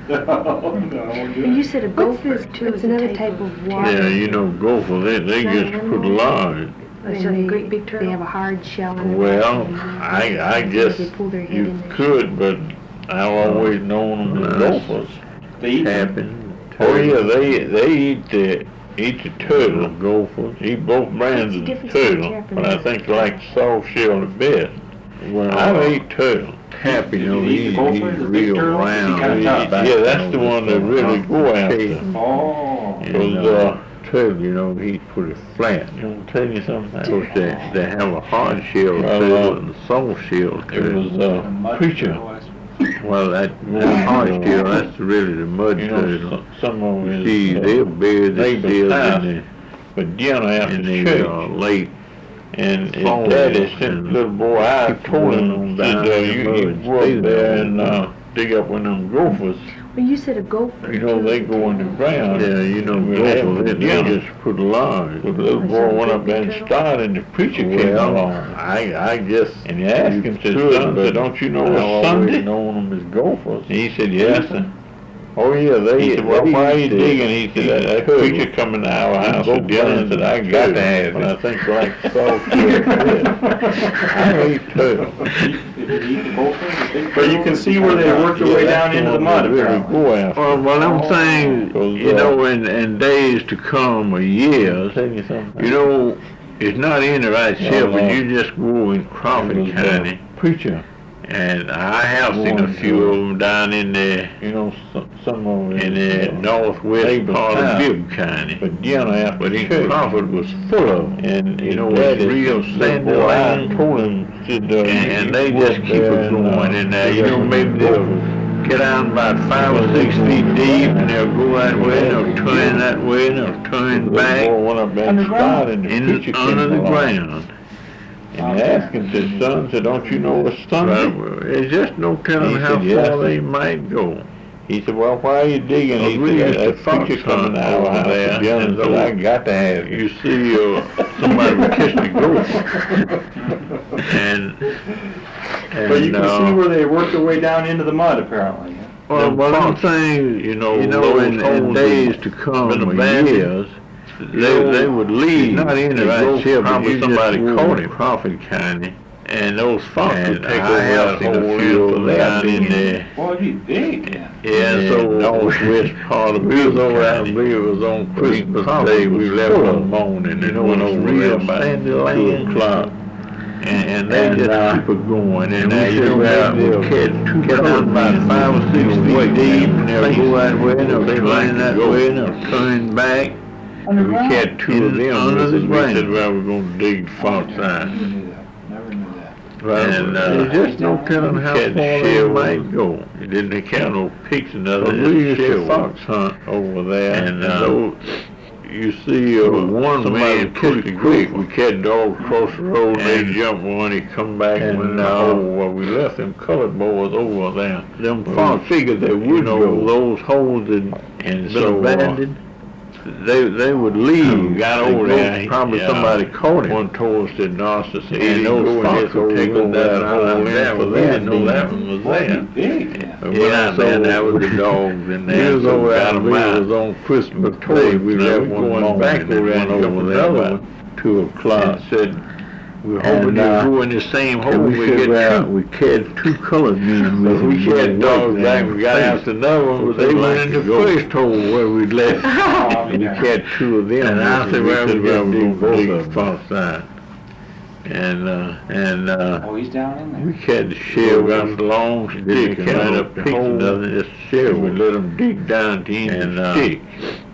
And you said a gopher is too. It's another type of water. Yeah, you know, gopher, they just put large. Like a great big turtle. They have a hard shell on their Well, back. I guess They pull their head you in there. could, but I've always known them as gophers. They eat them. Happen. Oh yeah, they eat the turtle. Gophers. Eat both brands of the turtle, but I think they like soft shell the best. Well, I ate turtle. Happy, you know, Did you eat the gopher, he's the big real turtle? round. He kinda chops back. Yeah, that's the one that really go after. Oh. Because turtle, you know, he's pretty flat. You know, tell you something. Because they have a hard shell turtle and a soft shell turtle. It was Preacher. Well, that hard shell, that's really the mud turtle. Some of them see, they'll bury the shells in the dinner after church late. And his daddy sent the little boy out, told him that you go up there and dig up one of them gophers. Well, you said a gopher. You know, they go in the ground. Yeah, you know, gophers, they just put large. The little boy went up there and started, and the preacher came along. I guess, and he asked him, said, son, don't you know it's Sunday? Known them as gophers. And he said, yes, sir. Oh yeah, he said, well, why are you digging? He said, that preacher coming to our house for dinner and said, I got to have it. I think like soft I ate turtle. But you can see where they work their way down into the mud, apparently. Well, what I'm saying, you know, in days to come or years, you know, it's not in the right shape, but you just go in Crawford County. Preacher. And I have seen a few of them down in the, you know, some of them in the northwest part of Bibb County. But in Crawford was full of them. And, you know, it's real sandy land. And they just keep it going. And, you know, maybe they'll get down about 5 or 6 feet deep, and they'll go that way, and they'll turn that way, and they'll turn back under the ground. And he asked him, said, son, said, don't you know it's Sunday? There's just no telling how far they might go. He said, well, why are you digging? He said, that preacher coming out over there, and said, I got to have it. You see, somebody would catch the gopher. and but you can see where they work their way down into the mud, apparently. Well, what I'm saying, you know in days to come, or years, they would leave. Not in the right shape, probably somebody caught him. Crawford County, and those foxes would take over that whole field down in there. Boy, he's big. Yeah, so northwest part of it was over. I believe it was on Christmas Day. We left one morning and went over there about 2 o'clock. And they just keep it going. And we sit around, we catch about 5 or 6 feet deep, and they'll go that way, and they'll turn that way, and they'll turn back. And we catch 2 of them under the ground. We said, well, we're going to dig fox out. Never knew that. Right, and there's just no telling how far they might go. They didn't count no pigs and nothing. We used to fox hunt over there, and you see one man pretty quick. We catch dogs across the road, and they jump one, he come back, and we left them colored boys over there. Them fox figured they would go. Those holes and so abandoned. They would leave. Got over there. Probably somebody caught him. One told us that narcissist. And those fox would take over that hole in for them. Know that one was there. Yeah, man, that was the dogs in there. He was over there. It was on Christmas Day. We left one back over there and over 2 o'clock. Said, we're hoping to go in the same hole. We catch 2 colored men. We catch dogs back. We got after another one, but they went in the first hole where we left. And we catch 2 of them. And I said, well, we're going to dig both of them outside. Oh, he's down in there. We catch the shell, got a long stick, and right up the hole. Just shell. We let them dig down to the end of the stick.